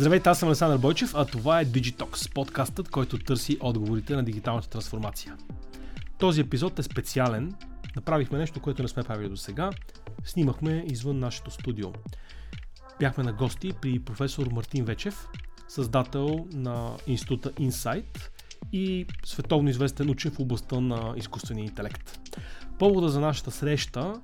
Здравейте, аз съм Александър Бойчев, а това е Digitox, подкастът, който търси отговорите на дигиталната трансформация. Този епизод е специален. Направихме нещо, което не сме правили до сега. Снимахме извън нашето студио. Бяхме на гости при професор Мартин Вечев, създател на института Insight и световно известен учен в областта на изкуствения интелект. Повода за нашата среща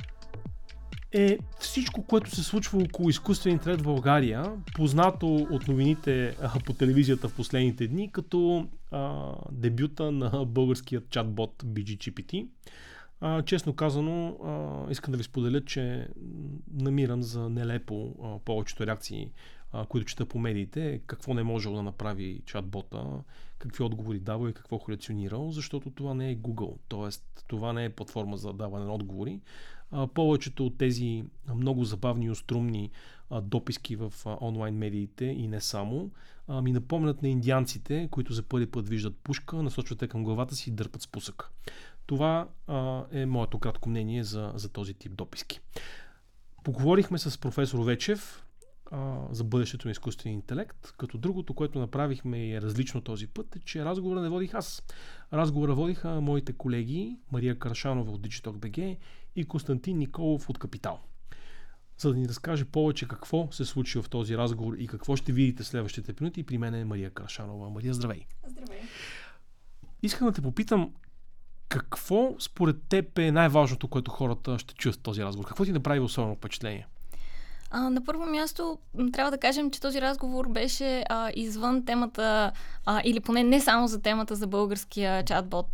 е всичко, което се случва около изкуствен интелект в България, познато от новините по телевизията в последните дни, като дебюта на българският чатбот BGGPT. Честно казано, искам да ви споделя, че намирам за нелепо повечето реакции, които чета по медиите, какво не можел да направи чатбота, какви отговори дава и какво халюцинирал, защото това не е Google, т.е. това не е платформа за даване на отговори. Повечето от тези много забавни и острумни дописки в онлайн медиите и не само, ми напомнят на индианците, които за първи път виждат пушка, насочват към главата си и дърпат спусък. Това е моето кратко мнение за този тип дописки. Поговорихме с професор Вечев за бъдещето на изкуствения интелект, като другото, което направихме и е различно този път, е, че разговора не водих аз. Разговора водиха моите колеги Мария Карашанова от Digitalk.bg и Константин Николов от Капитал. За да ни разкаже повече какво се случи в този разговор и какво ще видите следващите минути, при мен е Мария Карашанова. Мария, здравей! Здравей! Искам да те попитам, какво според теб е най-важното, което хората ще чуят в този разговор? Какво ти направи особено впечатление? На първо място трябва да кажем, че този разговор беше извън темата, или поне не само за темата за българския чатбот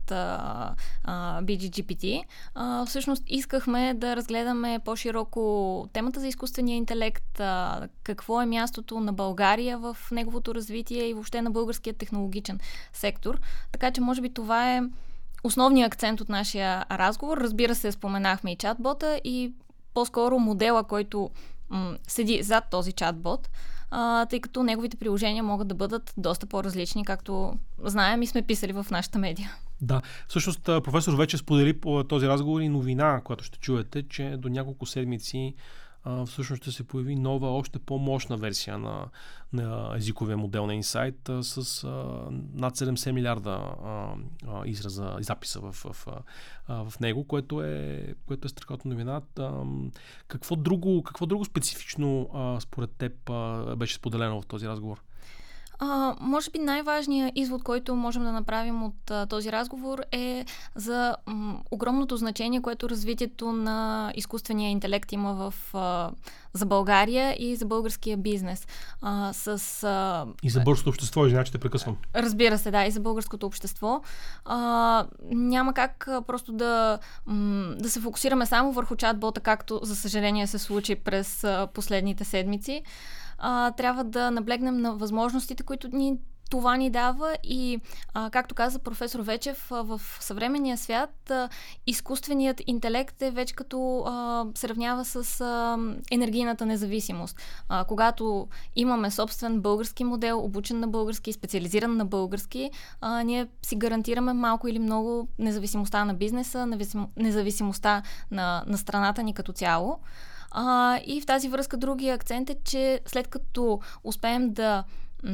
BGGPT. Всъщност искахме да разгледаме по-широко темата за изкуствения интелект, какво е мястото на България в неговото развитие и въобще на българския технологичен сектор. Така че може би това е основният акцент от нашия разговор. Разбира се, споменахме и чатбота и по-скоро модела, който седи зад този чатбот, тъй като неговите приложения могат да бъдат доста по-различни, както знаем и сме писали в нашата медия. Да, всъщност професор вече сподели по този разговор и новина, която ще чуете, че до няколко седмици всъщност ще се появи нова, още по-мощна версия на езиковия модел на Insight с над 70 милиарда израза и записа в него, което е страхотна новина. Какво друго специфично според теб беше споделено в този разговор? Може би най-важният извод, който можем да направим от този разговор е за огромното значение, което развитието на изкуствения интелект има за България и за българския бизнес. И за българското общество, извинявай, че те прекъсвам. Разбира се, да, и за българското общество. Няма как просто да се фокусираме само върху чатбота, както за съжаление се случи през последните седмици. Трябва да наблегнем на възможностите, които това ни дава и, както каза професор Вечев, в съвременния свят изкуственият интелект е вече като се равнява с енергийната независимост. Когато имаме собствен български модел, обучен на български, специализиран на български, ние си гарантираме малко или много независимостта на бизнеса, независимостта на страната ни като цяло. И в тази връзка другия акцент е, че след като успеем да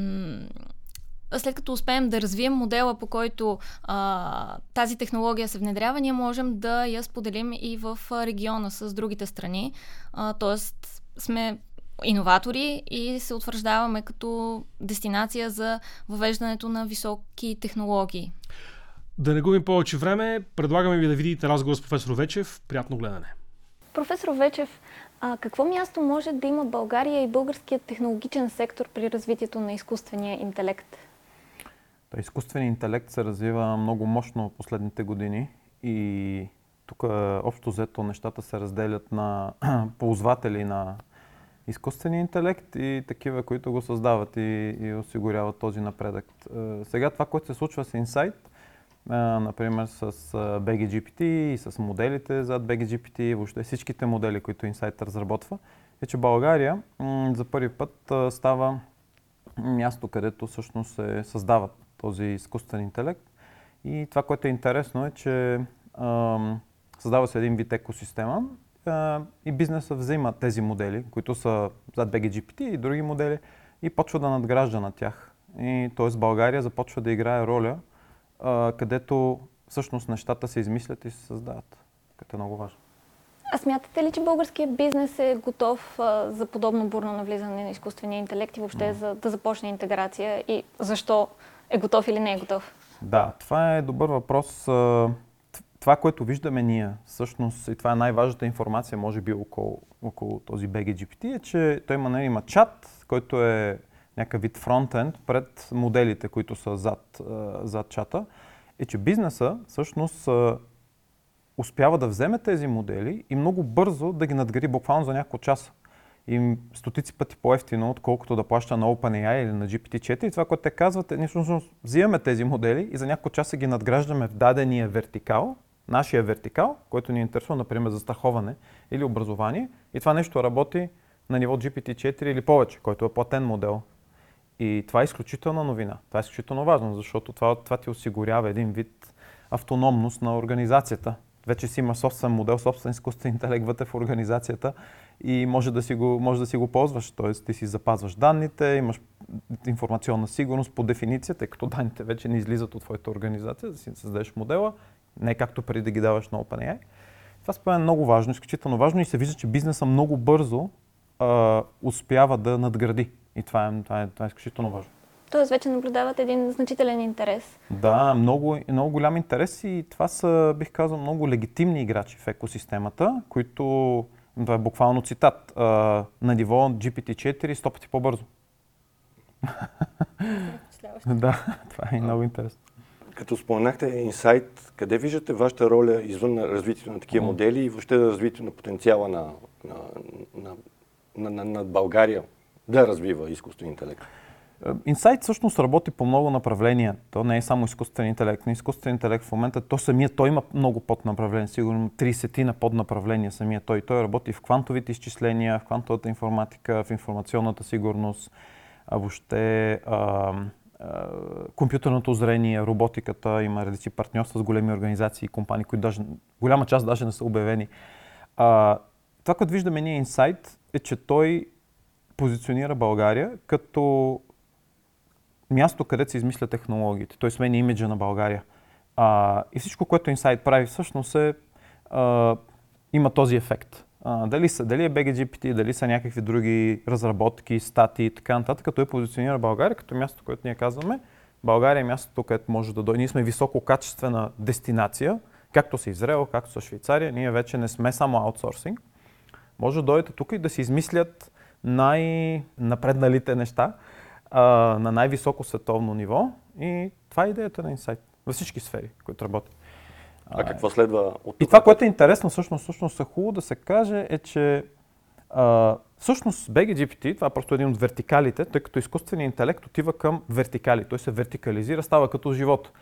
развием модела, по който тази технология се внедрява, ние можем да я споделим и в региона с другите страни. Тоест сме иноватори и се утвърждаваме като дестинация за въвеждането на високи технологии. Да не губим повече време, предлагаме ви да видите разговор с професор Вечев. Приятно гледане. Професор Вечев, какво място може да има България и българският технологичен сектор при развитието на изкуствения интелект? Изкуственият интелект се развива много мощно в последните години и тук общо взето нещата се разделят на ползватели на изкуствения интелект и такива, които го създават и осигуряват този напредък. Сега това, което се случва с Insight, например с BGGPT и с моделите зад BGGPT и въобще всичките модели, които Insight разработва, е, че България за първи път става място, където всъщност се създава този изкуствен интелект. И това, което е интересно е, че създава се един вид екосистема и бизнесът взима тези модели, които са зад BGGPT и други модели и почва да надгражда на тях. И т.е. България започва да играе роля, където всъщност нещата се измислят и се създават, като е много важно. А смятате ли, че българският бизнес е готов за подобно бурно навлизане на изкуствения интелект и въобще за да започне интеграция и защо е готов или не е готов? Да, това е добър въпрос. Това, което виждаме ние, всъщност, и това е най-важната информация, може би, около този BGPT, е, че той има чат, който е някакъв вид фронтенд пред моделите, които са зад чата, и че бизнеса всъщност успява да вземе тези модели и много бързо да ги надгради буквално за няколко часа. И стотици пъти по-евтино, отколкото да плаща на OpenAI или на GPT-4. И това, което те казват, е, ние всъщност взимаме тези модели и за няколко часа ги надграждаме в дадения вертикал, нашия вертикал, който ни интересува, например, за страховане или образование. И това нещо работи на ниво GPT-4 или повече, който е платен модел. И това е изключителна новина. Това е изключително важно, защото това ти осигурява един вид автономност на организацията. Вече си има собствен модел, собствен изкуствен интелект вътре в организацията и може да си го ползваш. Тоест ти си запазваш данните, имаш информационна сигурност по дефиниция, тъй като данните вече не излизат от твоята организация, да си създадеш модела, не както преди да ги даваш на OpenAI. Това според мен е много важно, изключително важно и се вижда, че бизнесът много бързо успява да надгради. И това е изключително важно. Тоест вече наблюдават един значителен интерес. Да, много голям интерес и това са, бих казал, много легитимни играчи в екосистемата, които, това е буквално цитат, на ниво GPT-4 100 пъти по-бързо. Да, това е много интересно. Като споменахте Insight, къде виждате вашата роля извън развитието на такива модели и въобще развитието на потенциала на България да развива изкуствен интелект? Insight всъщност работи по много направления. То не е само изкуствен интелект. На изкуствен интелект в момента той има много поднаправления, сигурно 30 на поднаправления самия той. Той работи в квантовите изчисления, в квантовата информатика, в информационната сигурност, въобще компютърното зрение, роботиката, има редици партньорства с големи организации и компании, които голяма част даже не са обявени. Това, което виждаме ние Insight, е, че той позиционира България като място, където се измисля технологиите. Той смени имиджа на България. И всичко, което Insight прави, всъщност има този ефект. Дали е BGPT, дали са някакви други разработки, статии и така нататък, той позиционира България като място, което ние казваме. България е мястото, където може да дойде. Ние сме висококачествена дестинация, както са Израел, както са Швейцария. Ние вече не сме само аутсорсинг. Може да дойдете тук и да се измислят най-напредналите неща на най-високо световно ниво. И това е идеята на Insight във всички сфери, които работят. А какво следва от това? И това, което е интересно, всъщност е хубаво да се каже, е, че всъщност BGPT, това е просто един от вертикалите, тъй като изкуственият интелект отива към вертикали. Той се вертикализира, става като живот.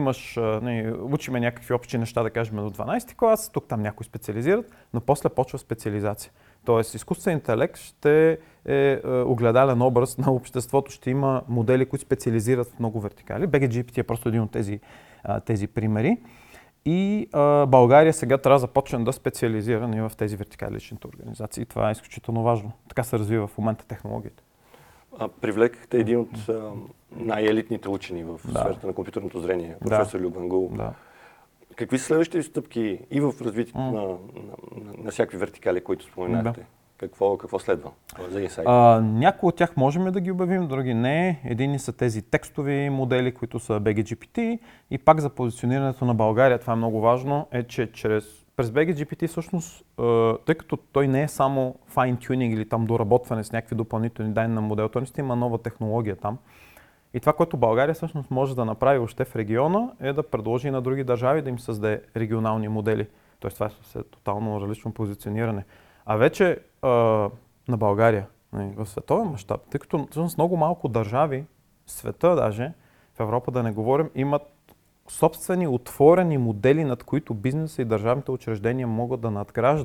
Учиме някакви общи неща, да кажем, до 12 клас, тук-там някои специализират, но после почва специализация. Тоест, изкуственият интелект ще е огледален образ на обществото, ще има модели, които специализират в много вертикали. BGPT е просто един от тези примери. И България сега трябва да започне да специализира в тези вертикаличните организации. Това е изключително важно. Така се развива в момента технологията. Привлекахте един от най-елитните учени в сферата на компютърното зрение, професор Любен Гул. Да. Какви са следващите стъпки и в развитието на всякакви вертикали, които споменахте? Какво следва за Insight? Някои от тях можем да ги обявим, други не. Едини са тези текстови модели, които са BGPT. И пак за позиционирането на България, това е много важно, е, че през BGPT всъщност, тъй като той не е само fine-tuning или там доработване с някакви допълнителни данни на модел, той наистина има нова технология там. И това, което България всъщност може да направи още в региона, е да предложи на други държави да им създаде регионални модели. Тоест това е тотално различно позициониране. А вече на България, в световен мащаб, тъй като всъщност много малко държави, света даже, в Европа да не говорим, имат собствени отворени модели, над които бизнеса и държавните учреждения могат да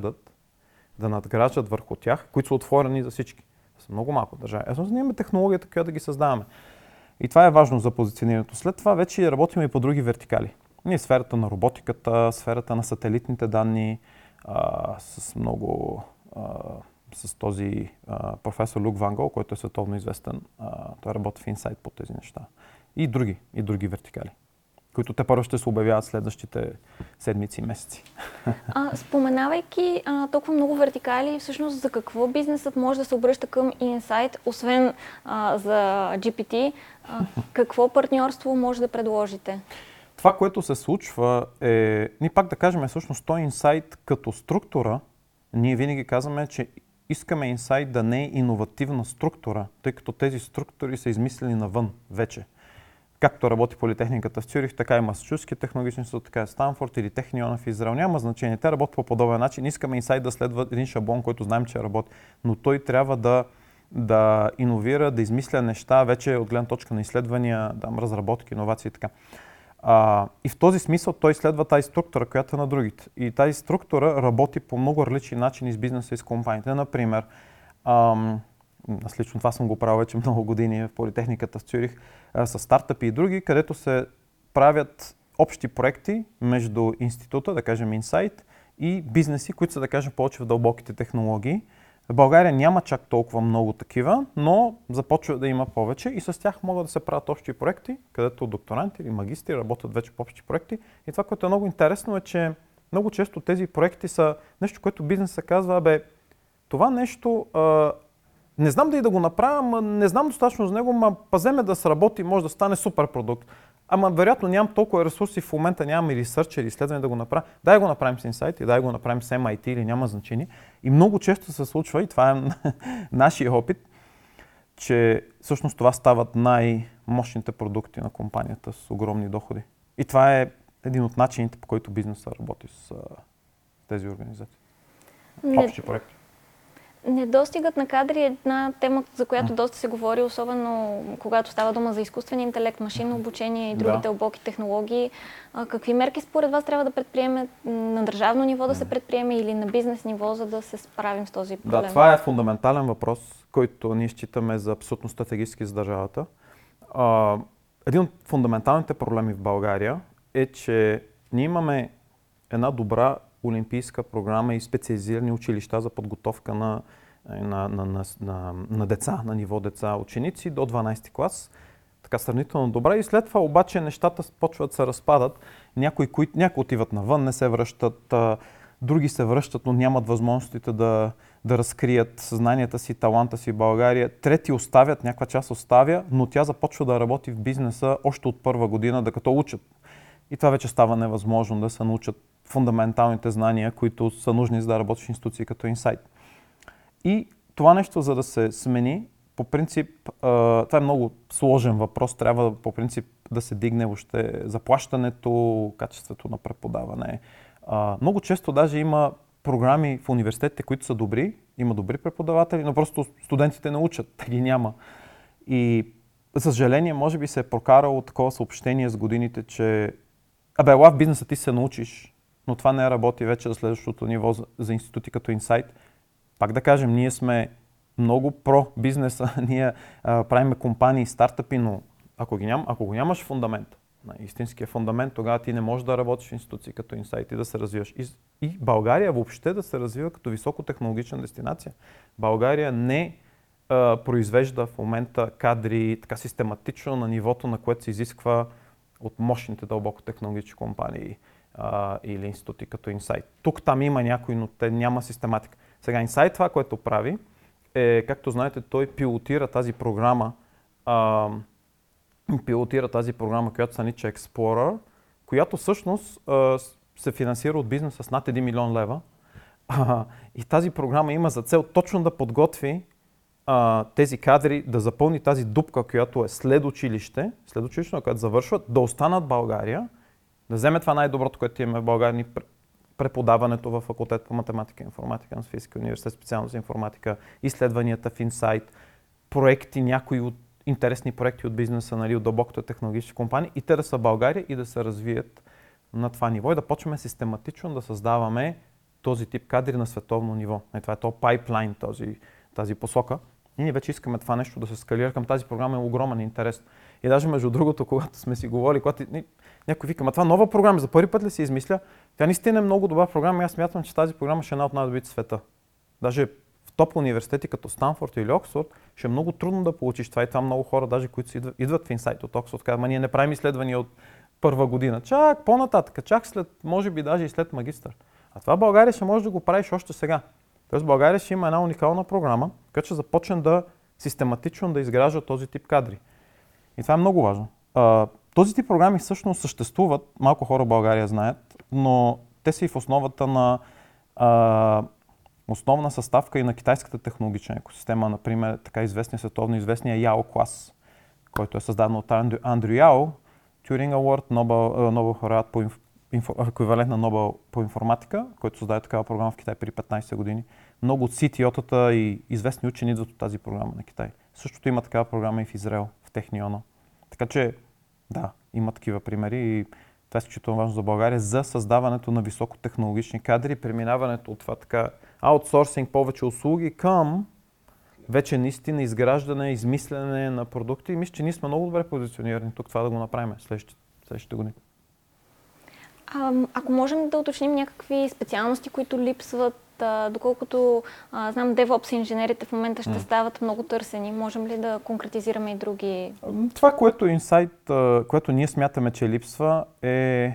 надграждат върху тях, които са отворени за всички. Са много малко държави. Ние имаме технологията, която да ги създаваме. И това е важно за позиционирането. След това вече работим и по други вертикали. Ние сферата на роботиката, сферата на сателитните данни, с много с този професор Люк Ван Гол, който е световно известен. Той работи в Insight по тези неща. И други вертикали, които те първо ще се обявяват следващите седмици и месеци. Споменавайки толкова много вертикали, всъщност за какво бизнесът може да се обръща към Insight, освен за GPT, какво партньорство може да предложите? Това, което се случва е, ние пак да кажем, всъщност той Insight като структура, ние винаги казваме, че искаме Insight да не е иновативна структура, тъй като тези структури са измислени навън вече. Както работи Политехниката в Цюрих, така и Масачусетски технологичен институт, така и Станфорд или Техниона в Израел. Няма значение. Те работят по подобен начин. Искаме Insight да следва един шаблон, който знаем, че работи, но той трябва да иновира, да измисля неща вече от гледна точка на изследвания, разработки, иновации и така. И в този смисъл той следва тази структура, която е на другите. И тази структура работи по много различни начини с бизнеса и с компаниите. Например, аз лично това съм го правил вече много години в Политехниката в Цюрих, с стартъпи и други, където се правят общи проекти между института, да кажем Insight, и бизнеси, които са, да кажем, повече в дълбоките технологии. В България няма чак толкова много такива, но започва да има повече и с тях могат да се правят общи проекти, където докторанти или магистри работят вече по общи проекти. И това, което е много интересно е, че много често тези проекти са нещо, което бизнесът казва, това нещо не знам да и да го направя, не знам достатъчно за него, паземе да сработи, може да стане супер продукт. Вероятно нямам толкова ресурси в момента, нямам и ресърч или изследване да го направя. Дай го направим с Insight и дай го направим с MIT или няма значение. И много често се случва, и това е нашия опит, че всъщност това стават най-мощните продукти на компанията с огромни доходи. И това е един от начините, по който бизнесът работи с тези организации. Общи проекти. Недостигът на кадри е една тема, за която доста се говори, особено когато става дума за изкуствен интелект, машинно обучение и други дълбоки технологии. Какви мерки според вас трябва да предприеме на държавно ниво да се предприеме или на бизнес ниво, за да се справим с този проблем? Да, това е фундаментален въпрос, който ние считаме за абсолютно стратегически за държавата. Един от фундаменталните проблеми в България е, че ние имаме една добра олимпийска програма и специализирани училища за подготовка на деца, на ниво деца, ученици до 12 клас. Така сравнително добра. И след това обаче нещата почват да се разпадат. Някои отиват навън, не се връщат, други се връщат, но нямат възможностите да разкрият съзнанията си, таланта си в България. Трети оставят, някаква част оставя, но тя започва да работи в бизнеса още от първа година, докато учат. И това вече става невъзможно да се научат фундаменталните знания, които са нужни за да работиш в институции като Insight. И това нещо, за да се смени, по принцип, това е много сложен въпрос, трябва по принцип да се дигне въобще заплащането, качеството на преподаване. Много често даже има програми в университетите, които са добри, има добри преподаватели, но просто студентите не учат, те ги няма. И за съжаление, може би се е прокарало такова съобщение с годините, че ела в бизнеса ти се научиш, но това не работи вече за следващото ниво за институти като Insight. Пак да кажем, ние сме много про бизнеса, ние правиме компании, стартъпи, но ако го нямаш фундамент, истинския фундамент, тогава ти не можеш да работиш в институции като Insight и да се развиваш. И България въобще да се развива като високотехнологична дестинация. България не произвежда в момента кадри така систематично на нивото, на което се изисква от мощните дълбоко технологични компании или институти като Insight. Тук-там има някои, но те няма систематика. Сега Insight това, което прави, е, както знаете, той пилотира тази програма, която се нарича Explorer, която всъщност се финансира от бизнеса с над 1 милион лева. И тази програма има за цел точно да подготви тези кадри, да запълни тази дупка, която е след училище, която завършват, да останат в България, да вземе това най-доброто, което имаме в България, преподаването в факултет по математика и информатика на Софийския университет, специално за информатика, изследванията в Insight, проекти, някои от интересни проекти от бизнеса, от дълбокото технологични компании, и те да са в България и да се развият на това ниво и да почваме систематично да създаваме този тип кадри на световно ниво. Това е то пайплайн, тази посока. И ние вече искаме това нещо да се скалира. Към тази програма е огромен интерес. И даже между другото, когато сме си говорили, когато някой вика, това нова програма, за първи път ли се измисля? Тя наистина е много добра програма и аз смятам, че тази програма ще е една от най-добрите в света. Даже топ университети като Станфорд или Оксфорд, ще е много трудно да получиш това и това много хора, даже които идват в Insight от Оксфорд, казват, ние не правим изследвания от първа година, чак по-нататък, чак след, може би даже и след магистър. А това в България ще можеш да го правиш още сега. Тоест България ще има една уникална програма, която ще започне да систематично да изгражда този тип кадри. И това е много важно. Този тип програми всъщност съществуват, малко хора в България знаят, но те са и в основата на основна съставка и на китайската технологична екосистема, например, така световно известния Яо клас, който е създаден от Андрю Яо, Тюринг Award, Нобел лауреат по еквивалент на Нобел по информатика, който създаде такава програма в Китай преди 15 години. Много от CTO-тата и известни учени идват от тази програма на Китай. Същото има такава програма и в Израел, в Техниона. Така че, да, има такива примери и това е изключително важно за България за създаването на високотехнологични кадри, преминаването от това така аутсорсинг, повече услуги към вече наистина изграждане, измислене на продукти. И мисля, че ние сме много добре позиционирани тук това да го направим следващите години. Ако можем да уточним някакви специалности, които липсват, доколкото знам, DevOps инженерите в момента ще стават много търсени, можем ли да конкретизираме и други? Това, което Insight, което ние смятаме, че липсва, е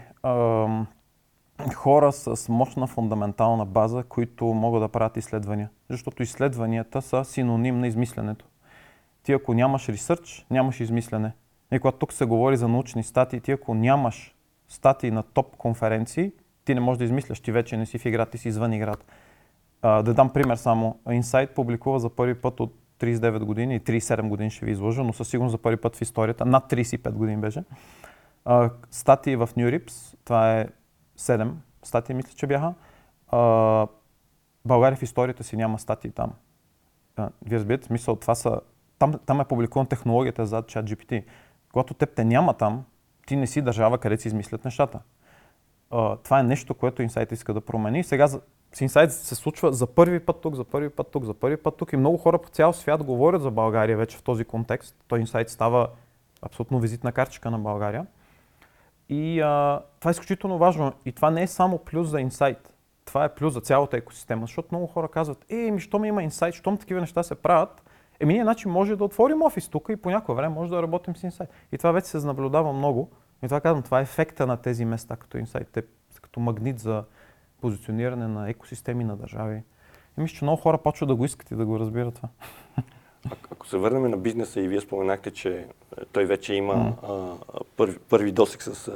хора с мощна фундаментална база, които могат да правят изследвания. Защото изследванията са синоним на измисленето. Ти ако нямаш ресърч, нямаш измислене. И когато тук се говори за научни статии, ти ако нямаш статии на топ конференции, ти не можеш да измисляш, ти вече не си в играта, ти си извън играта. Да дам пример само. Insight публикува за първи път от 39 години и 37 години ще ви изложа, но със сигурност за първи път в историята, над 35 години беше. Статии в NeurIPS, това е 7 статии, мисля, че бяха. България в историята си няма статии там. Вие разбирате, смисъл, това са... Там е публикувана технологията зад ChatGPT. Когато теб те няма там, ти не си държава, където си измислят нещата. Това е нещо, което Insight иска да промени. Сега с Insight се случва за първи път тук, за първи път тук, за първи път тук и много хора по цял свят говорят за България вече в този контекст. Той Insight става абсолютно визитна картичка на България. И това е изключително важно. И това не е само плюс за Insight. Това е плюс за цялата екосистема, защото много хора казват, щом има Insight, щом такива неща се правят, ние значи може да отворим офис тук и по някое време може да работим с Insight. И това вече се наблюдава много. И това казвам, това е ефекта на тези места като Insight. Те са като магнит за позициониране на екосистеми на държави. И мисля, че много хора почват да го искат и да го разбират това. Ако се върнем на бизнеса и вие споменахте, че той вече има първи досег с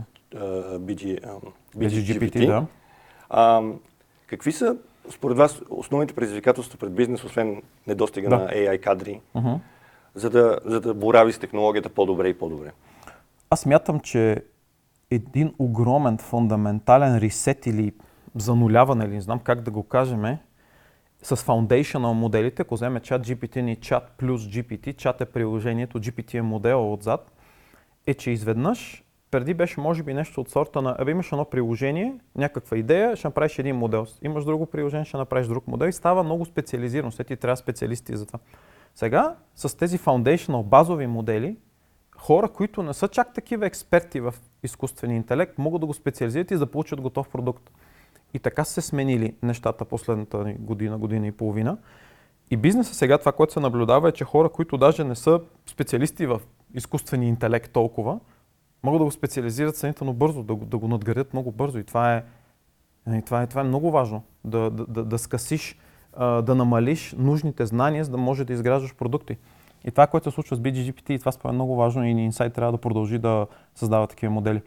BGGPT. Да. Какви са според вас основните предизвикателства пред бизнес, освен недостига на AI кадри, за да борави с технологията по-добре и по-добре? Аз смятам, че един огромен фундаментален ресет или зануляване, или не знам как да го кажем, с foundational моделите, ако вземе ChatGPT ни Chat плюс GPT, Chat е приложението, GPT е модела отзад, е, че изведнъж, преди беше може би нещо от сорта на, имаш едно приложение, някаква идея, ще направиш един модел. Имаш друго приложение, ще направиш друг модел и става много специализирано. След ти трябва специалисти за това. Сега, с тези foundational базови модели, хора, които не са чак такива експерти в изкуствения интелект, могат да го специализират и да получат готов продукт. И така са се сменили нещата последната година и половина. И бизнеса сега, това, което се наблюдава е, че хора, които даже не са специалисти в изкуствения интелект толкова, могат да го специализират сравнително бързо, да го надградят много бързо. И това е много важно. Да скъсиш, да намалиш нужните знания, за да може да изграждаш продукти. И това, което се случва с BGGPT, и това според много важно и Insight трябва да продължи да създава такива модели.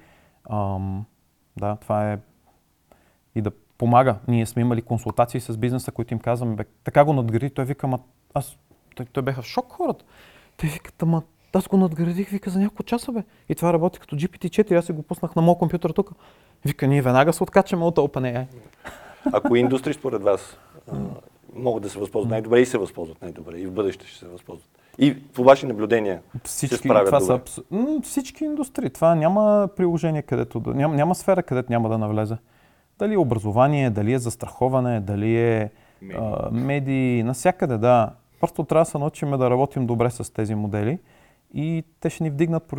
Това е и да помага. Ние сме имали консултации с бизнеса, които им казваме, така го надгради. Той вика, той беха в шок хората. Те викат, аз го надградих, вика, за няколко часа, бе. И това работи като GPT-4, аз си го пуснах на моят компютър тук. Вика, ние веднага се откачаме от OpenAI. Ако индустрии според вас могат да се възползват най-добре и се възползват най-добре и в бъдеще ще се възползват. И по ваши наблюдения се справят добре. Всички индустрии. Това няма приложение, където няма сфера, където няма да навлезе. Дали е образование, дали е застраховане, дали е медии, навсякъде, да. Просто трябва да се научим да работим добре с тези модели и те ще ни вдигнат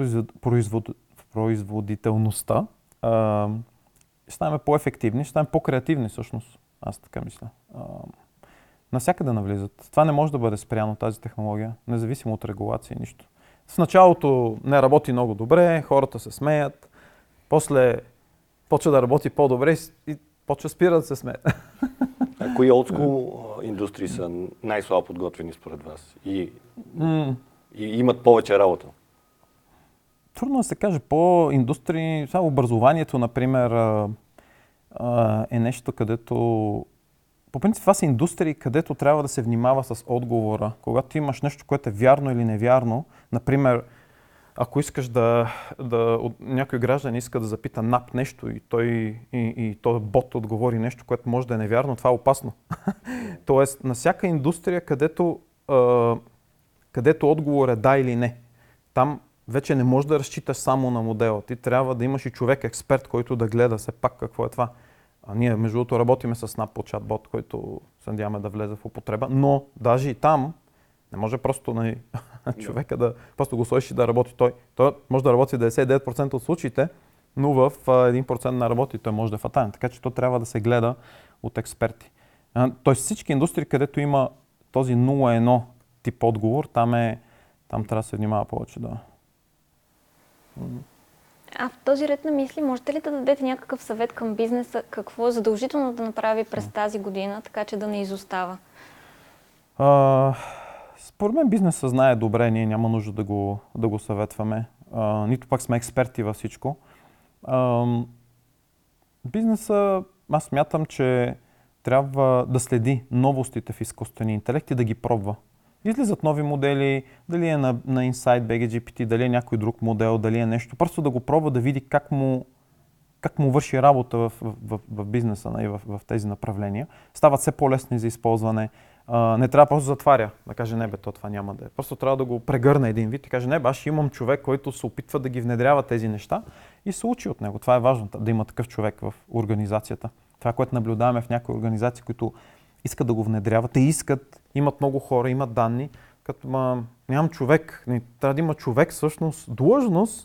производителността. Ще станем по-ефективни, ще станем по-креативни всъщност. Аз така мисля. Навсякъде навлизат. Това не може да бъде спряно, тази технология, независимо от регулация, нищо. В началото не работи много добре, хората се смеят, после почва да работи по-добре и почва спира да се смеят. А кои олдскул индустрии са най-слабо подготвени според вас и имат повече работа? Трудно да се каже. По индустрии, само образованието, например, е нещо, където... По принцип, това са индустрии, където трябва да се внимава с отговора. Когато имаш нещо, което е вярно или невярно, например, ако искаш някой граждан иска да запита НАП нещо и той бот отговори нещо, което може да е невярно, това е опасно. Тоест, на всяка индустрия, където отговор е да или не, там вече не можеш да разчиташ само на модела. Ти трябва да имаш и човек, експерт, който да гледа все пак какво е това. Ние, между другото, работиме с НАП по чатбот, който се надяваме да влезе в употреба, но даже и там не може просто човека да просто го сложиш и да работи той. Той може да работи 99% от случаите, но в 1% на работи той може да е фатален. Така че то трябва да се гледа от експерти. Тоест всички индустрии, където има този 0-1 тип отговор, там трябва да се внимава повече. Да. А в този ред на мисли, можете ли да дадете някакъв съвет към бизнеса, какво е задължително да направи през тази година, така че да не изостава? Според мен бизнесът знае добре, ние няма нужда да го съветваме. Нито пак сме експерти във всичко. Бизнесът, аз смятам, че трябва да следи новостите в изкуствения интелект и да ги пробва. Излизат нови модели, дали е на Insight, BGGPT, дали е някой друг модел, дали е нещо. Просто да го пробва, да види как му върши работа в бизнеса и в тези направления. Стават все по-лесни за използване. Не трябва просто да затваря, да каже не бе, това няма да е. Просто трябва да го прегърне един вид и каже не бе, аз имам човек, който се опитва да ги внедрява тези неща и се учи от него. Това е важно, да има такъв човек в организацията. Това, което наблюдаваме в някои организации, които искат да го внедряват, те искат, имат много хора, имат данни, като нямам човек, трябва да има човек всъщност, длъжност,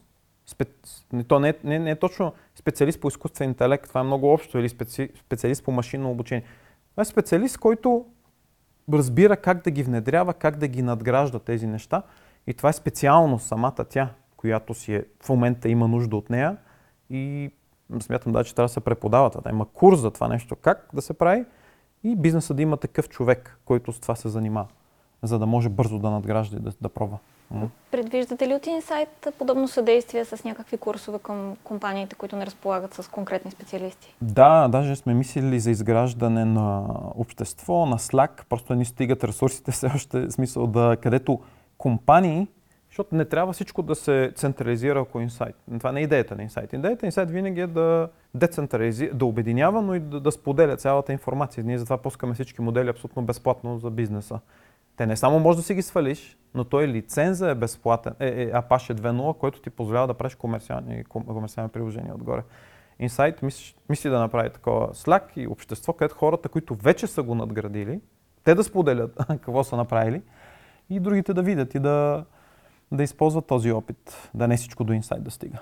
то не е точно специалист по изкуствен интелект, това е много общо, или специалист по машинно обучение. Това е специалист, който разбира как да ги внедрява, как да ги надгражда тези неща и това е специално самата тя, която в момента има нужда от нея и смятам че трябва да се преподава, да има курс за това нещо, как да се прави и бизнеса да има такъв човек, който с това се занимава, за да може бързо да надгражда и да пробва. Предвиждате ли от Insight подобно съдействие с някакви курсове към компаниите, които не разполагат с конкретни специалисти? Да, даже сме мислили за изграждане на общество, на Slack, просто не стигат ресурсите все още, смисъл където компании, защото не трябва всичко да се централизира около Insight. Това не е идеята на Insight. Идеята на Insight винаги е да децентрализира, да обединява, но и да споделя цялата информация. Ние затова пускаме всички модели абсолютно безплатно за бизнеса. Те не само може да си ги свалиш, но той лиценза е безплатен, Apache 2.0, който ти позволява да правиш комерциални приложения отгоре. Insight мисли да направи такова Slack и общество, където хората, които вече са го надградили, те да споделят какво са направили и другите да видят и да използват този опит, да не всичко до Insight да стига.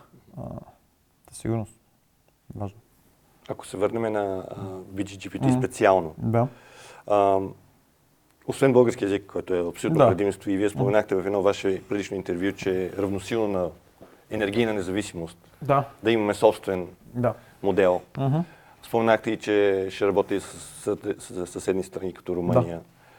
Със сигурност. Важно. Ако се върнем на BGGPT специално, освен български език, който е абсолютно предимство и вие споменахте в едно ваше предишно интервю, че е равносилно на енергийна независимост. Да имаме собствен модел. Споменахте и, че ще работи с съседни страни като Румъния.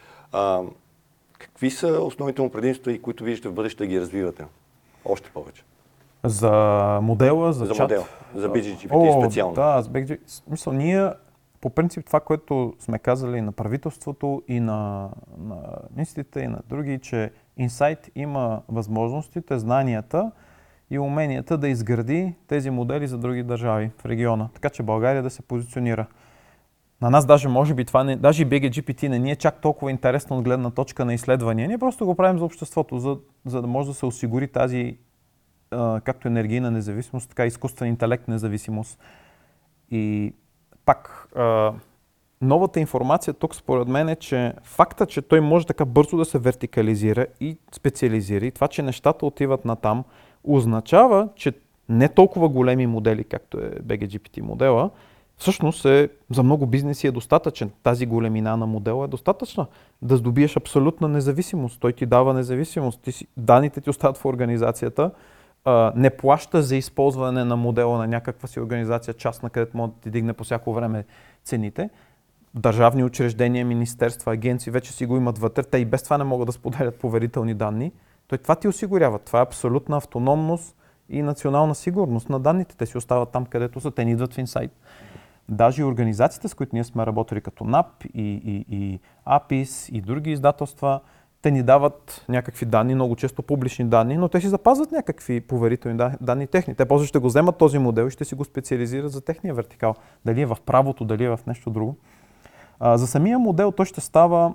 Какви са основните му предимства и които виждате в бъдеще да ги развивате? Още повече. За модела, за чат? Модел, за BGGPT специално. Да, с BGGPT. Ние по принцип това, което сме казали на правителството и на институтите и на други, че Insight има възможностите, знанията и уменията да изгради тези модели за други държави в региона, така че България да се позиционира. На нас даже може би това даже и BGGPT не ни е чак толкова интересно от гледна точка на изследвания. Ние просто го правим за обществото, за да може да се осигури тази както енергийна независимост, така и изкуствен интелект независимост. И пак, новата информация тук според мен е, че факта, че той може така бързо да се вертикализира и специализира и това, че нещата отиват натам, означава, че не толкова големи модели, както е BGGPT модела, всъщност за много бизнеси е достатъчен. Тази големина на модела е достатъчна да здобиеш абсолютна независимост. Той ти дава независимост. Данните ти остават в организацията. Не плаща за използване на модела на някаква си организация частна, където може да ти дигне по всяко време цените. Държавни учреждения, министерства, агенции вече си го имат вътре. Те и без това не могат да споделят поверителни данни. Това ти осигурява. Това е абсолютна автономност и национална сигурност на данните. Те си остават там, където са. Те ни идват в инсайт. Даже и организациите, с които ние сме работили, като НАП и АПИС и други издателства, те ни дават някакви данни, много често публични данни, но те си запазват някакви поверителни данни техни. Те после ще го вземат този модел и ще си го специализират за техния вертикал. Дали е в правото, дали е в нещо друго. За самия модел той ще става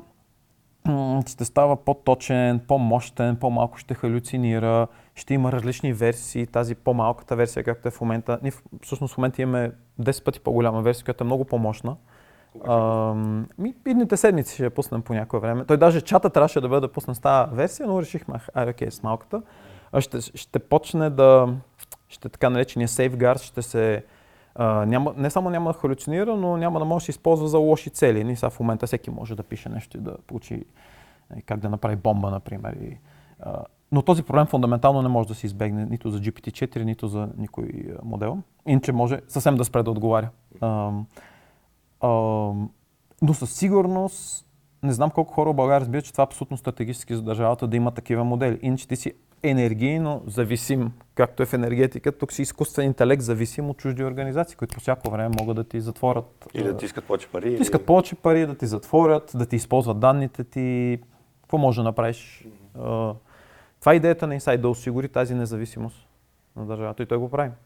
по-точен, по-мощен, по-малко ще халюцинира, ще има различни версии. Тази по-малката версия, както е в момента, всъщност в момента имаме 10 пъти по-голяма версия, която е много по-мощна. Идните седмици ще я пуснем по някое време. Той даже чата трябваше да бъде пуснен с тази версия, но решихме, с малката. Ще почне ще така наречения safeguard, ще се не само няма да халюцинира, но няма да може да се използва за лоши цели. Сега в момента всеки може да пише нещо и да получи как да направи бомба, например. Но този проблем фундаментално не може да се избегне нито за GPT-4, нито за никой модел. Иначе може съвсем да спре да отговаря. Но със сигурност не знам колко хора в България разбират, че това е абсолютно стратегически за държавата да има такива модели. Иначе ти си енергийно зависим, както е в енергетика, тук си изкуствен интелект зависим от чужди организации, които по всяко време могат да ти затворят. Или да ти искат повече пари. Искат повече пари, да ти затворят, да ти използват данните ти. Какво може да направиш? Това е идеята на Инсайт, да осигури тази независимост на държавата и той го прави.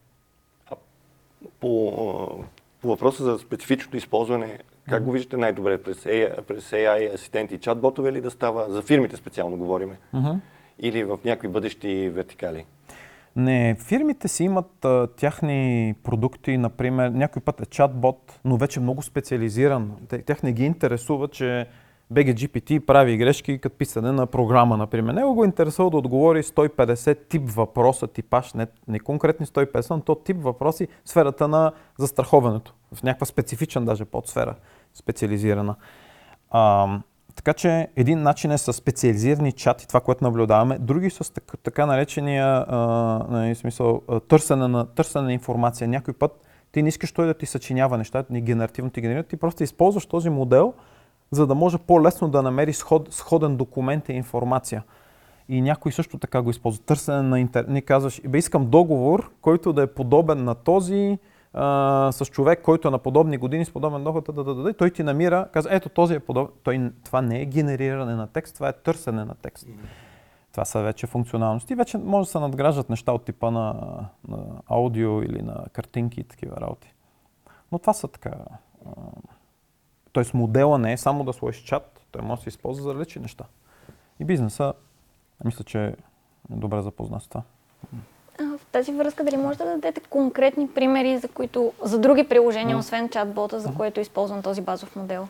По въпроса за специфичното използване, как го виждате най-добре? През AI асистенти и чат-ботове ли да става? За фирмите специално говориме. Или в някакви бъдещи вертикали? Не, фирмите си имат тяхни продукти, например, някой път е чат-бот, но вече много специализиран. Тях не ги интересува, че BGPT прави грешки като писане на програма, например. Него го интересува да отговори 150 тип въпроса, типаж, не конкретни 150, но то тип въпроси в сферата на застраховането. В някаква специфична даже подсфера, специализирана. Така че един начин е с специализирани чати, това, което наблюдаваме. Други с така наречения търсене на информация. Някой път ти не искаш той да ти съчинява нещата, ни генеративно ти генерира, ти просто използваш този модел, за да може по-лесно да намери сходен документ и информация. И някой също така го използва. Търсене на интернет. Не казваш, искам договор, който да е подобен на този, с човек, който е на подобни години, с подобен доход, и той ти намира, казва, ето този е подобен. Това не е генериране на текст, това е търсене на текст. Това са вече функционалности. Вече може да се надграждат неща от типа на аудио или на картинки и такива работи. Но това са така. Тоест модела не е само да сложиш чат, той може да се използва за различни неща. И бизнеса, мисля, че е добре запознат с това. В тази връзка, дали може да дадете конкретни примери за други приложения, освен чат-бота, за което е използван този базов модел?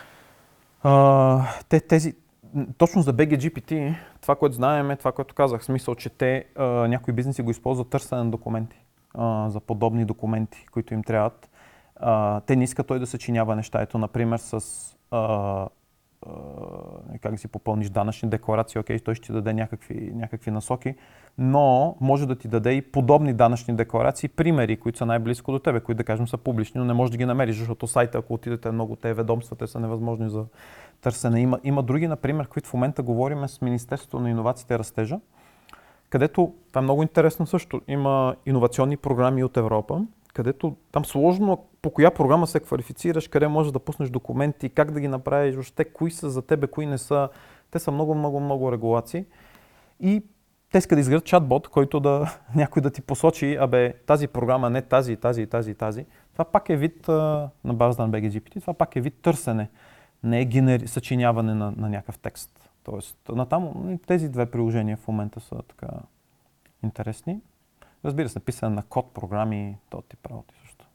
Точно за BGPT, това, което знаем е това, което казах, в смисъл, че някои бизнеси го използват търсене на документи, за подобни документи, които им трябват. Те не искат той да съчинява неща. Ето, например, как да си попълниш данъчни декларации, окей, той ще ти даде някакви насоки, но може да ти даде и подобни данъчни декларации, примери, които са най-близко до тебе, които да кажем са публични, но не можеш да ги намериш, защото сайта, ако отидете много те ведомства, те са невъзможни за търсене. Има други, например, които в момента говорим с Министерството на иновациите и растежа, където, това е много интересно също, има иновационни програми от Европа, където там сложно по коя програма се квалифицираш, къде можеш да пуснеш документи, как да ги направиш, въобще кои са за тебе, кои не са. Те са много регулации. И те искат да изградят чат-бот, който някой да ти посочи, тази програма не тази. Това пак е вид на базата на BGPT, това пак е вид търсене, не е съчиняване на някакъв текст. Тоест, натам тези две приложения в момента са така интересни. Разбира се, написане на код, програми, този тип работи също.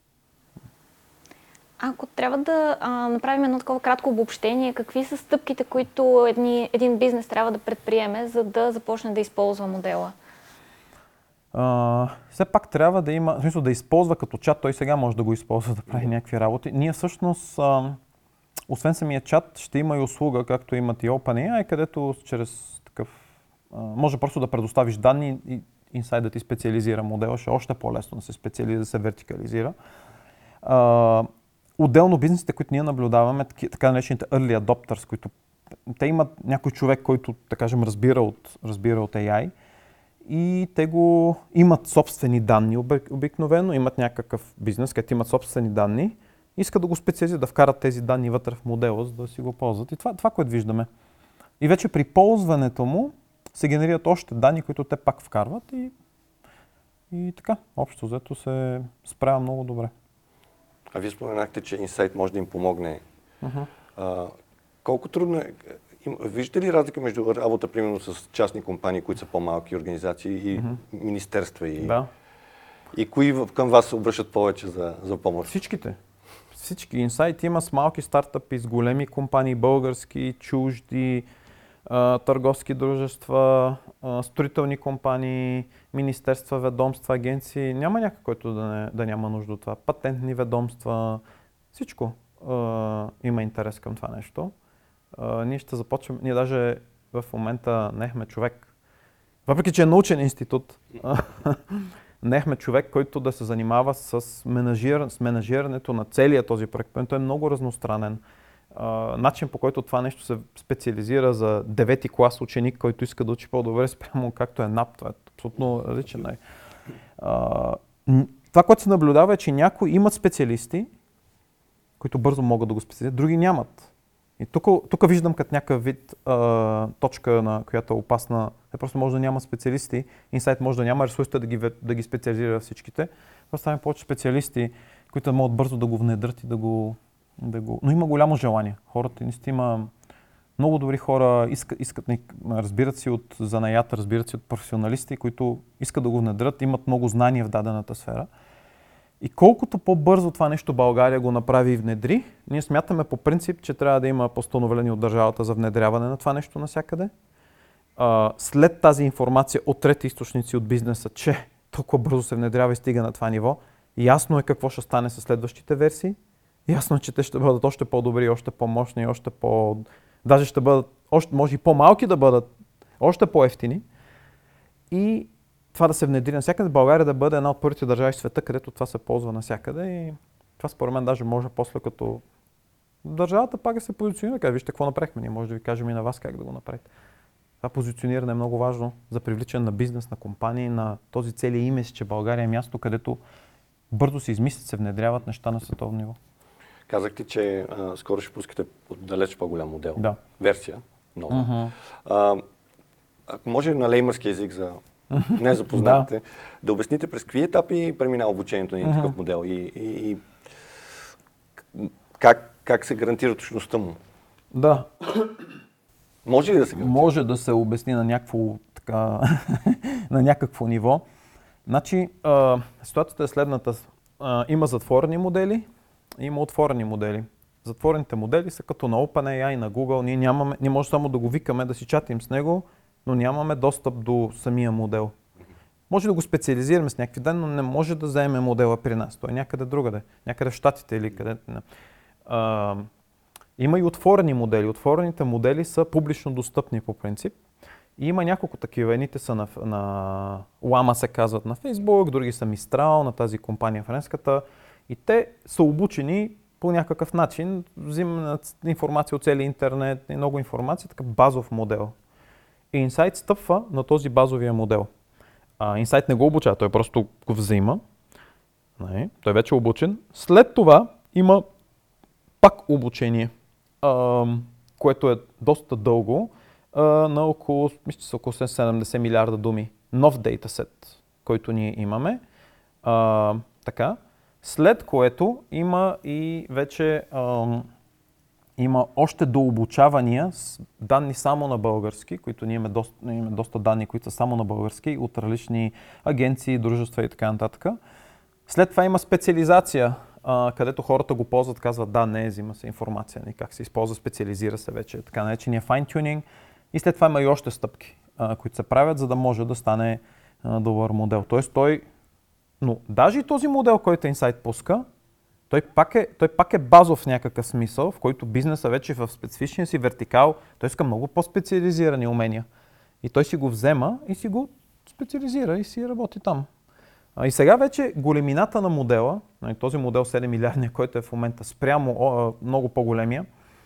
Ако трябва да направим едно такова кратко обобщение, какви са стъпките, които един бизнес трябва да предприеме, за да започне да използва модела? Все пак трябва да има, в смисъл да използва като чат, той сега може да го използва да прави някакви работи. Ние всъщност, освен самия чат, ще има и услуга, както имат и OpenAI, където чрез такъв, може просто да предоставиш данни и Insight да ти специализира модела, ще е още по-лесно да се специализира, да се вертикализира. Отделно бизнесите, които ние наблюдаваме, така наречените early adopters, които те имат някой човек, който, да кажем, разбира от AI и те го имат собствени данни обикновено, имат някакъв бизнес, където имат собствени данни, искат да го специализират, да вкарат тези данни вътре в модела, за да си го ползват. И това, което виждаме. И вече при ползването му се генерират още данни, които те пак вкарват и така, общо взето се справя много добре. А вие споменахте, че Insight може да им помогне. Колко трудно е? Виждате ли разлика между работа, примерно, с частни компании, които са по-малки организации и министерства? И кои към вас се обръщат повече за помощ? Всичките. Всички. Insight има с малки стартъпи, с големи компании, български, чужди, търговски дружества, строителни компании, министерства, ведомства, агенции. Няма някой, който да няма нужда от това. Патентни ведомства, всичко има интерес към това нещо. Ние ще започваме, ние даже в момента наехме човек, въпреки че е научен институт, наехме човек, който да се занимава с менажирането на целия този проект. Той е много разностранен. Начин, по който това нещо се специализира за 9-ти клас ученик, който иска да учи по-добре спрямо както е НАП. Това е абсолютно различен. Това, което се наблюдава е, че някои имат специалисти, които бързо могат да го специализират, други нямат. И тук виждам като някакъв вид точка, на която е опасна. Просто може да няма специалисти. Insight може да няма ресурсите да ги специализира всичките. Просто стане повече специалисти, които могат бързо да го внедрят и да го... Но има голямо желание. Хората наистина има много добри хора, искат, разбират си от занаята, разбират си от професионалисти, които искат да го внедрят, имат много знания в дадената сфера. И колкото по-бързо това нещо България го направи и внедри, ние смятаме по принцип, че трябва да има постановление от държавата за внедряване на това нещо навсякъде. След тази информация от трети източници от бизнеса, че толкова бързо се внедрява и стига на това ниво, ясно е какво ще стане с следващите версии. Ясно е, че те ще бъдат още по-добри, още по-мощни, даже ще бъдат, може и по-малки да бъдат, още по-евтини. И това да се внедри навсякъде, България да бъде една от първите държави в света, където това се ползва навсякъде. И това според мен даже може после като държавата пак да се позиционира. Вижте какво направихме, ние може да ви кажем и на вас как да го направите. Това позициониране е много важно за привличане на бизнес, на компании, на този целият имидж, че България е място, където бързо се измислят, се внедряват неща на световно ниво. Казахте, че скоро ще пускате далеч по-голям модел. Да. Версия. Нова. Ако може на леймърски език за незапознатите, да обясните през какви етапи преминава обучението на един такъв модел и как се гарантира точността му? Да. Може ли да се гарантира? Може да се обясни на някакво ниво. Значи, ситуацията е следната. Има затворени модели, има отворени модели. Затворените модели са като на OpenAI, на Google. Ние може само да го викаме, да си чатим с него, но нямаме достъп до самия модел. Може да го специализираме с някакви данни, но не може да заеме модела при нас. Той е някъде другаде, някъде в Щатите или където. Има и отворени модели. Отворените модели са публично достъпни по принцип. И има няколко такива. Едните са на Llama се казват на Facebook, други са Mistral, на тази компания френската. И те са обучени по някакъв начин, взимат информация от целия интернет и много информация, така базов модел. И Insight стъпва на този базовия модел. Insight не го обучава, той просто го взима. Той вече е обучен. След това има пак обучение, което е доста дълго, на около 70 милиарда думи. Нов дейтасет, който ние имаме. Така. След което има и вече има още дообучавания с данни само на български, които ние имаме доста данни, които са само на български, от различни агенции, дружества и така нататък. След това има специализация, където хората го ползват, казват да, не, взима се информация, как се използва, специализира се вече, така наречения fine-tuning. И след това има и още стъпки, които се правят, за да може да стане долар модел. Тоест но даже и този модел, който Insight пуска, той пак е базов в някакъв смисъл, в който бизнеса вече в специфичния си вертикал, той иска много по-специализирани умения. И той си го взема и си го специализира и си работи там. И сега вече големината на модела, този модел 7 милиардния, който е в момента спрямо много по-големия,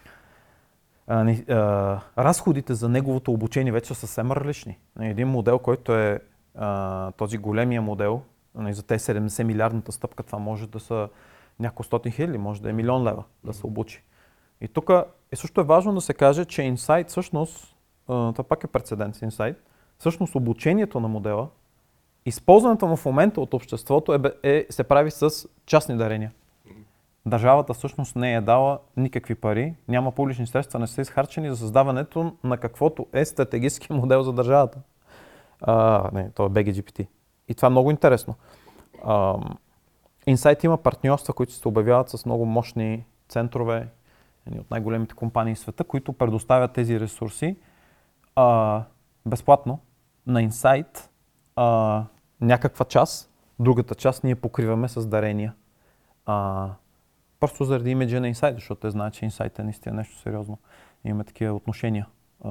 разходите за неговото обучение вече са съвсем различни. Един модел, който е този големия модел, за тези 70 милиардната стъпка, това може да са няколко стотин хиляди, може да е 1 милион лева да се обучи. И тук също е важно да се каже, че Insight всъщност, това пак е прецедент с Insight, всъщност обучението на модела, използването в момента от обществото се прави с частни дарения. Държавата всъщност не е дала никакви пари, няма публични средства, не са изхарчени за създаването на каквото е стратегически модел за държавата. Това е BGGPT. И това е много интересно. Insight има партньорства, които се обявяват с много мощни центрове, от най-големите компании в света, които предоставят тези ресурси безплатно на Insight някаква част, другата част ние покриваме с дарения. Просто заради имиджа на Insight, защото те знаят, че Insight е наистина нещо сериозно. Имаме такива отношения.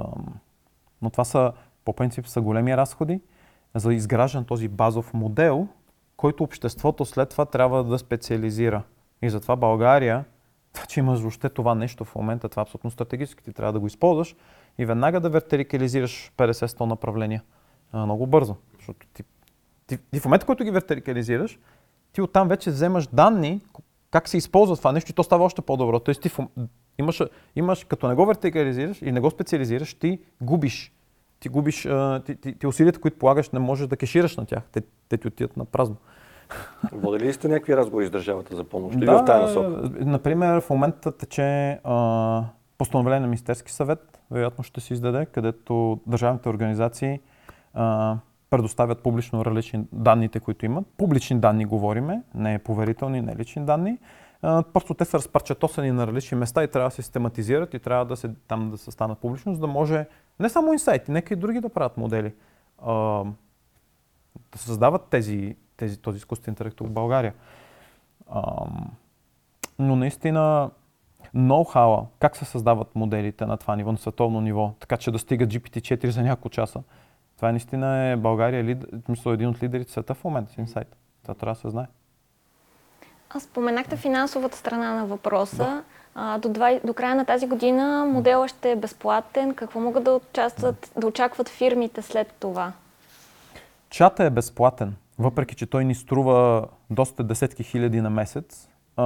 Но това по принцип са големи разходи за изграждане този базов модел, който обществото след това трябва да специализира. И затова България, че имаш въобще това нещо в момента, това абсолютно стратегически, ти трябва да го използваш и веднага да вертикализираш 50-100 направления. Много бързо. Защото ти в момента, който ги вертикализираш, ти оттам вече вземаш данни, как се използва това нещо и то става още по-добро. Тоест ти имаш, като не го вертикализираш и не го специализираш, ти губиш. Ти усилията, които полагаш, не можеш да кешираш на тях. Те ти отиват на празно. Водили ли сте някакви разговори с държавата за помощ? Да, в тази насока? Например, в момента тече постановление на Министерски съвет, вероятно ще се издаде, където държавните организации предоставят публично различни данните, които имат. Публични данни говориме, не поверителни, не лични данни. Просто те са разпарчетосани на различни места и трябва да се систематизират и трябва да се станат публично, за да може не само Insight, нека и други да правят модели. Да създават този изкуствен интелект в България. Но наистина ноу-хауа, как се създават моделите на това ниво, на световно ниво, така че да стига GPT-4 за няколко часа. Това наистина България един от лидерите в света в момента с Insight. Това трябва да се знае. Споменахте финансовата страна на въпроса. Да. До края на тази година моделът ще е безплатен. Какво могат да очакват фирмите след това? Чата е безплатен, въпреки че той ни струва доста десетки хиляди на месец.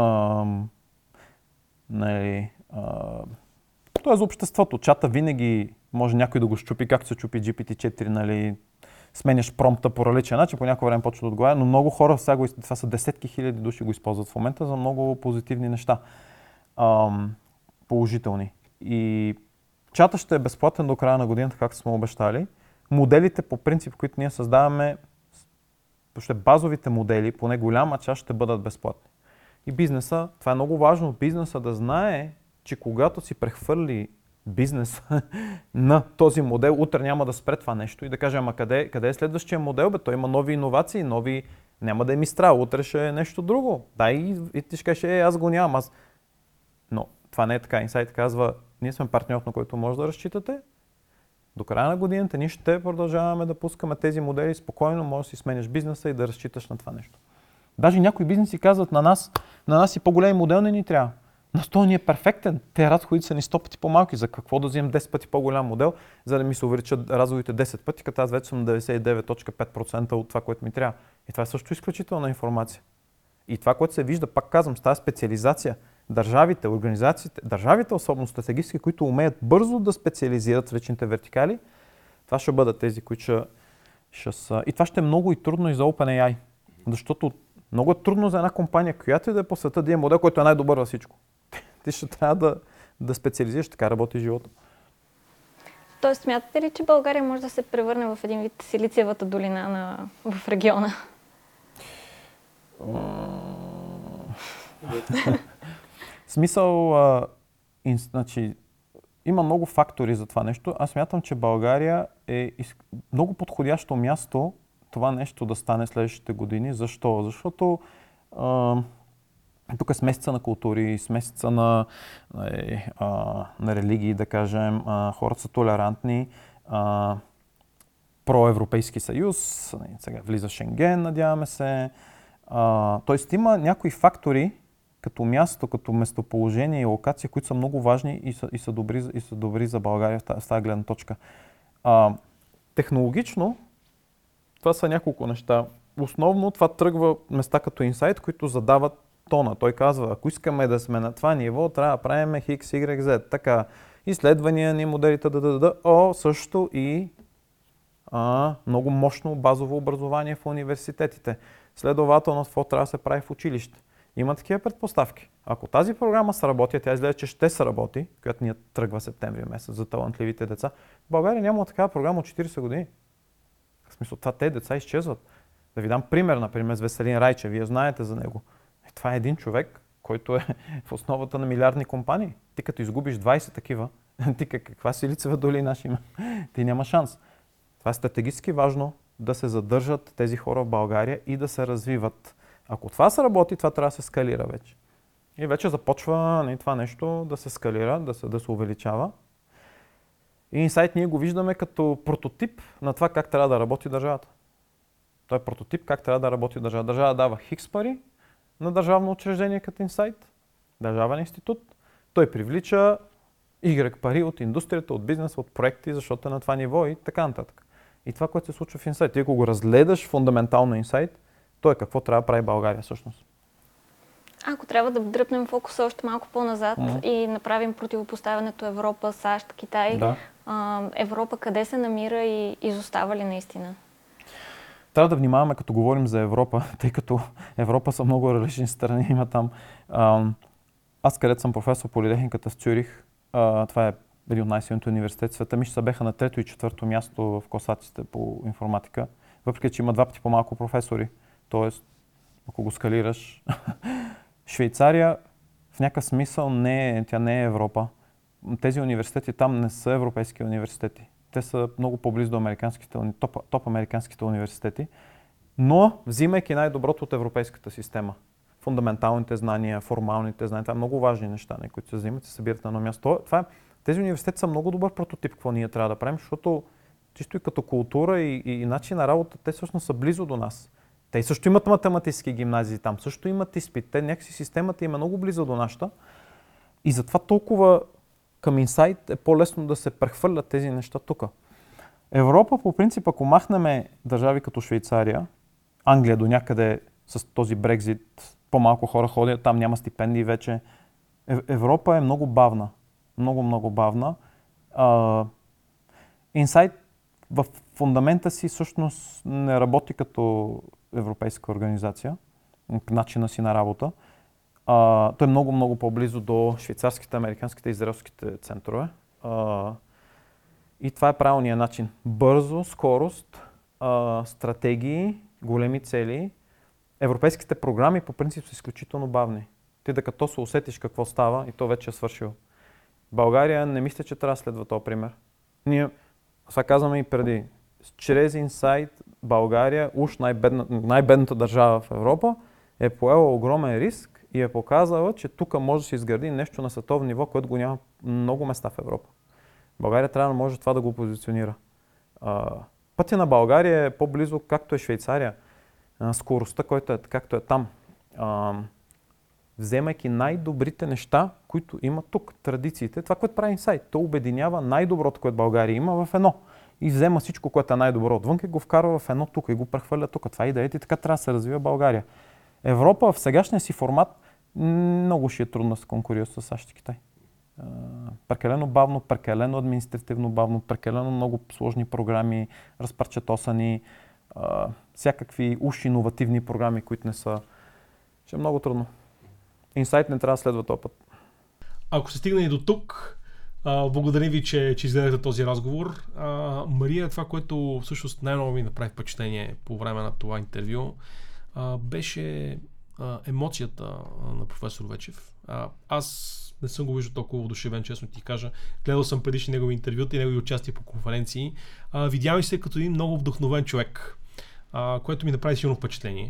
Това е за обществото. Чата винаги може някой да го щупи, както се чупи GPT-4, сменяш промпта по различен начин, по някое време почва да отговаря, но много хора сега това са десетки хиляди души го използват в момента за много позитивни неща. Положителни. И чата ще е безплатен до края на годината, както сме обещали. Моделите по принцип, които ние създаваме, базовите модели, поне голяма част ще бъдат безплатни. И бизнеса, това е много важно, бизнеса да знае, че когато си прехвърли бизнес на този модел, утре няма да спре това нещо и да каже, ама къде е следващия модел, той има нови иновации, няма да е Мистрал, утре ще е нещо друго. И ти ще кажеш, аз го нямам. Но това не е така. Insight казва, ние сме партньор, на който може да разчитате. До края на годината ние ще продължаваме да пускаме тези модели спокойно, може да си сменяш бизнеса и да разчиташ на това нещо. Даже някои бизнеси казват на нас и по-големи модел не ни трябва. На 100 ни е перфектен. Те разходите са ни 100 пъти по-малки. За какво да вземем 10 пъти по-голям модел, за да ми се увеличат разходите 10 пъти, като аз вече съм 99.5% от това, което ми трябва. И това е също изключителна информация. И това, което се вижда, пак казвам, с тази специализация, държавите, организациите, държавите особено стратегически, които умеят бързо да специализират различните вертикали, това ще бъдат тези, които ще са... И това ще е много и трудно и за OpenAI. Защото много е трудно за една компания, която и да е по света, да е модел, който е най-добър във всичко. Ти ще трябва да специализираш, така работи живота. Тоест, смятате ли, че България може да се превърне в един вид Силициевата долина в региона? Смисъл, има много фактори за това нещо. Аз смятам, че България е много подходящо място това нещо да стане следващите години. Защо? Защото тук е с месеца на култури, с месеца на религии, да кажем, хората са толерантни, проевропейски съюз, сега влиза Шенген, надяваме се. Тоест има някои фактори, като място, като местоположение и локация, които са много важни и са добри за България в тази гледна точка. Технологично, това са няколко неща. Основно това тръгва места като инсайт, които задават тона. Той казва, ако искаме да сме на това ниво, трябва да правим X, Y, Z. Така, изследвания ни, моделите, също и много мощно базово образование в университетите. Следователно, какво трябва да се прави в училище. Има такива предпоставки. Ако тази програма сработи, тя изглежда, че ще сработи, която ни тръгва септември месец за талантливите деца, в България няма такава програма от 40 години. В смисъл, това те деца изчезват. Да ви дам пример, например, с Веселин Райчев. Вие знаете за него. Това е един човек, който е в основата на милиардни компании. Ти като изгубиш 20 такива, ти каква силицева долина ще има? Ти няма шанс. Това е стратегически важно да се задържат тези хора в България и да се развиват. Ако това се работи, това трябва да се скалира вече. И вече започва това нещо да се скалира, да се увеличава. И инсайт ние го виждаме като прототип на това как трябва да работи държавата. Той е прототип как трябва да работи държавата. Държава дава хикс пари на държавно учреждение като инсайт, държавен институт. Той привлича Y пари от индустрията, от бизнеса, от проекти, защото е на това ниво и така нататък. И това, което се случва в инсайт, ти ако го разгледаш фундаментално инсайт, то е какво трябва да прави България всъщност. Ако трябва да дръпнем фокуса още малко по-назад и направим противопоставянето Европа, САЩ, Китай, Европа къде се намира и изостава ли наистина? Трябва да внимаваме като говорим за Европа, тъй като Европа са много различни страни. Има там. Аз където съм професор по политехниката в Цюрих, това е един от най-силните университети в света, мисля, беха на 3-то и 4-то място в класациите по информатика, въпреки че има 2 пъти по-малко професори. Тоест, ако го скалираш, Швейцария в някакъв смисъл тя не е Европа. Тези университети там не са европейски университети. Те са много по-близо до топ американските университети, но взимайки най-доброто от европейската система. Фундаменталните знания, формалните знания, това е много важни неща, които се взимат и се събират на едно място. Тези университети са много добър прототип, какво ние трябва да правим, защото чисто и като култура и начин на работа, те всъщност са близо до нас. Те също имат математически гимназии там, също имат изпит. Те някакси системата им е много близо до нашата и затова толкова към инсайт е по-лесно да се прехвърлят тези неща тук. Европа, по принцип, ако махнем държави като Швейцария, Англия до някъде с този Брекзит, по-малко хора ходят, там няма стипендии вече. Европа е много бавна. Много бавна. Инсайт в фундамента си всъщност не работи като европейска организация, начина си на работа. Той е много по-близо до швейцарските, американските и израелските центрове. И това е правилният начин. Бързо, скорост, стратегии, големи цели. Европейските програми по принцип са изключително бавни. Ти докато се усетиш какво става и то вече е свършило. България не мисля, че трябва да следва този пример. Ние, това казваме и преди, чрез инсайт България, уж най-бедната държава в Европа, е поела огромен риск и е показала, че тук може да се изгради нещо на световно ниво, което го няма много места в Европа. България трябва да може това да го позиционира. Пътя на България е по-близо, както е Швейцария. Скоростта, както е там. Вземайки най-добрите неща, които има тук, традициите, това, което прави инсайт, то обединява най-доброто, което България има в едно. И взема всичко, което е най-добро отвън и го вкарва в едно тук и го прехвърля тук. Това е идеята и така трябва да се развива България. Европа в сегашния си формат много ще е трудно да се конкурира с САЩ и Китай. Прекалено бавно, прекалено административно бавно, прекалено много сложни програми, разпарчетосани, всякакви уж иновативни програми, които не са. Ще е много трудно. Инсайт не трябва да следва този път. Ако се стигне и до тук, благодаря ви, че изгледахте този разговор. Мария, това, което всъщност най-много ми направи впечатление по време на това интервю, беше емоцията на професор Вечев. Аз не съм го виждал толкова вдушевен, честно ти кажа. Гледал съм предишни негови интервюта и негови участия по конференции. Видявам се като един много вдъхновен човек. което ми направи силно впечатление.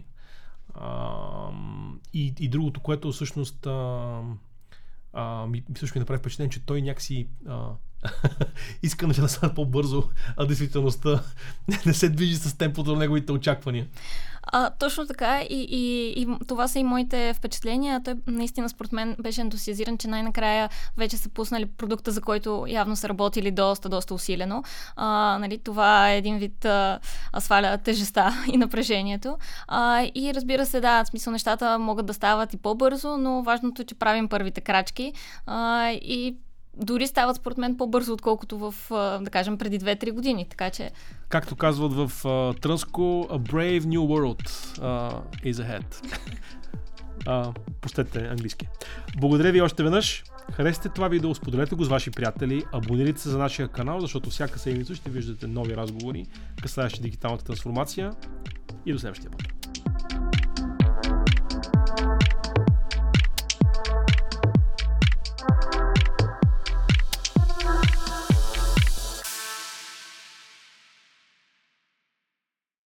И другото, което всъщност ми направи впечатление, че той някакси иска да стане по-бързо, а действителността не се движи с темпото на неговите очаквания. Точно така и това са и моите впечатления. Той наистина според мен беше ентусиазиран, че най-накрая вече са пуснали продукта, за който явно са работили доста усилено. Нали, това е един вид сваля тежеста и напрежението. И разбира се, в смисъл нещата могат да стават и по-бързо, но важното е, че правим първите крачки и дори стават според мен по-бързо, отколкото в, да кажем, преди 2-3 години. Така че... Както казват в Трънско, a brave new world is ahead. Пустете английски. Благодаря ви още веднъж. Харесайте това видео, споделете го с ваши приятели, абонирайте се за нашия канал, защото всяка седмица ще виждате нови разговори, касаещи дигиталната трансформация и до следващия път.